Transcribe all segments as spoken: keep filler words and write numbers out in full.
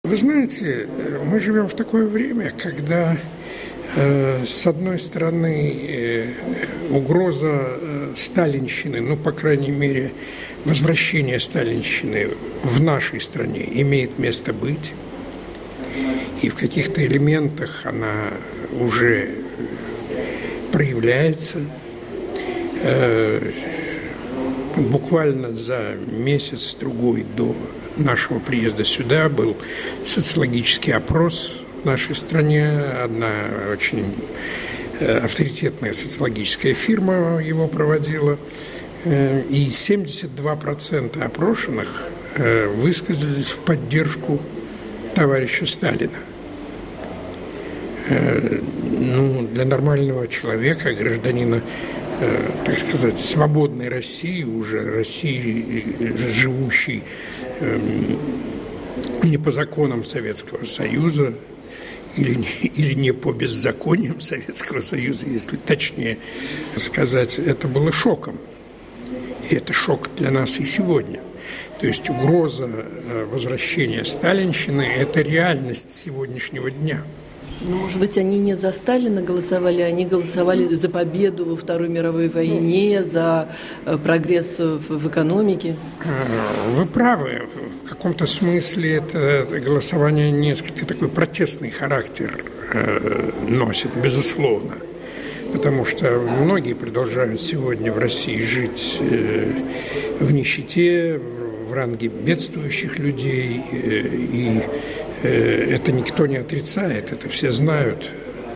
Вы знаете, мы живем в такое время, когда, э, с одной стороны, э, угроза э, сталинщины, ну, по крайней мере, возвращение сталинщины в нашей стране имеет место быть. И в каких-то элементах она уже проявляется. Э, буквально за месяц-другой до нашего приезда сюда был социологический опрос в нашей стране. Одна очень авторитетная социологическая фирма его проводила. И семьдесят два процента опрошенных высказались в поддержку товарища Сталина. Ну, для нормального человека, гражданина, так сказать, свободной России, уже России, живущей не по законам Советского Союза или не, или не по беззакониям Советского Союза, если точнее сказать, это было шоком. И это шок для нас и сегодня. То есть угроза возвращения сталинщины – это реальность сегодняшнего дня. Ну, может быть, они не за Сталина голосовали, они голосовали за победу во Второй мировой войне, за прогресс в, в экономике? Вы правы. В каком-то смысле это голосование несколько такой протестный характер э, носит, безусловно. Потому что многие продолжают сегодня в России жить э, в нищете, в ранге бедствующих людей, э, и это никто не отрицает, это все знают.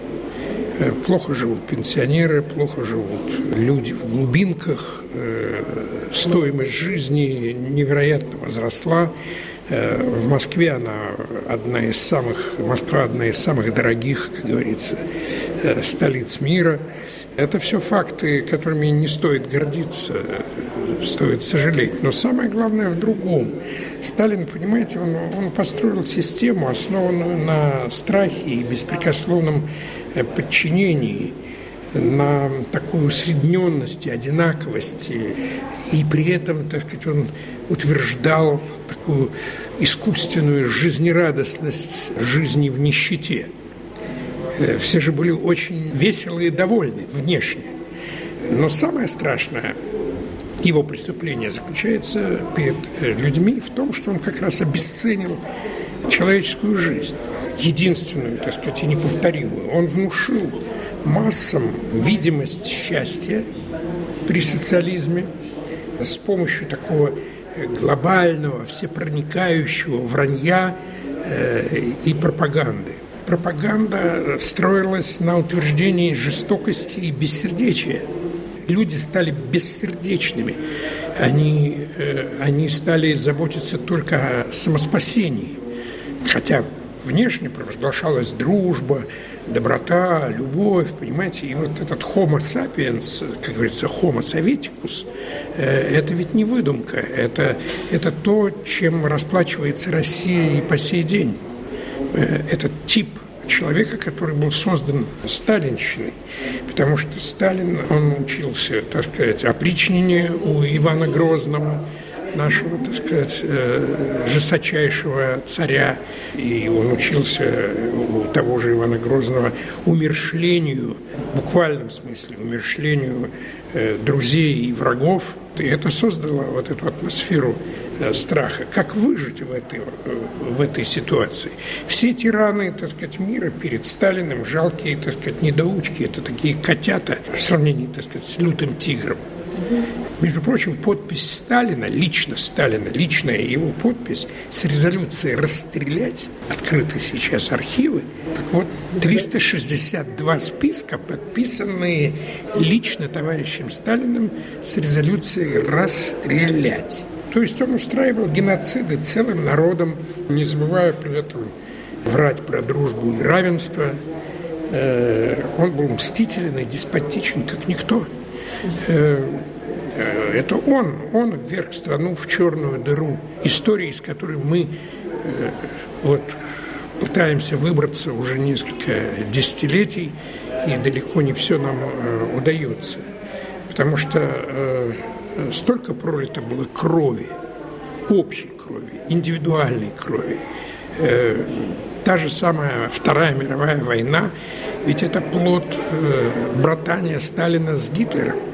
Плохо живут пенсионеры, плохо живут люди в глубинках, стоимость жизни невероятно возросла. В Москве она одна из самых, Москва одна из самых дорогих, как говорится, столиц мира. Это все факты, которыми не стоит гордиться, стоит сожалеть. Но самое главное в другом. Сталин, понимаете, он, он построил систему, основанную на страхе и беспрекословном подчинении, на такой усредненности, одинаковости. И при этом, так сказать, он утверждал такую искусственную жизнерадостность жизни в нищете. Все же были очень веселы и довольны внешне. Но самое страшное его преступление заключается перед людьми в том, что он как раз обесценил человеческую жизнь, единственную, так сказать, и неповторимую. Он внушил массам видимость счастья при социализме с помощью такого глобального, всепроникающего вранья и пропаганды. Пропаганда строилась на утверждении жестокости и бессердечия. Люди стали бессердечными. Они, они стали заботиться только о самоспасении. Хотя внешне провозглашалась дружба, доброта, любовь, понимаете. И вот этот homo sapiens, как говорится, homo sovieticus, это ведь не выдумка. Это, это то, чем расплачивается Россия и по сей день. Этот тип человека, который был создан сталинщиной, потому что Сталин, он учился, так сказать, опричнению у Ивана Грозного, нашего, так сказать, жесточайшего царя, и он учился у того же Ивана Грозного умерщвлению, в буквальном смысле, умерщвлению друзей и врагов, и это создало вот эту атмосферу страха. Как выжить в этой, в этой ситуации? Все тираны, так сказать, мира перед Сталиным жалкие, так сказать, недоучки, это такие котята в сравнении, так сказать, с лютым тигром. Между прочим, подпись Сталина, лично Сталина, личная его подпись с резолюцией расстрелять, открыты сейчас архивы, так вот, триста шестьдесят два списка, подписанные лично товарищем Сталиным с резолюцией расстрелять. То есть он устраивал геноциды целым народом, не забывая при этом врать про дружбу и равенство. Он был мстителен и деспотичен, как никто. Это он, он вверг страну в черную дыру, истории, из которой мы вот, пытаемся выбраться уже несколько десятилетий, и далеко не все нам удается. Потому что столько пролито было крови, общей крови, индивидуальной крови, Та же самая Вторая мировая война, ведь это плод братания Сталина с Гитлером.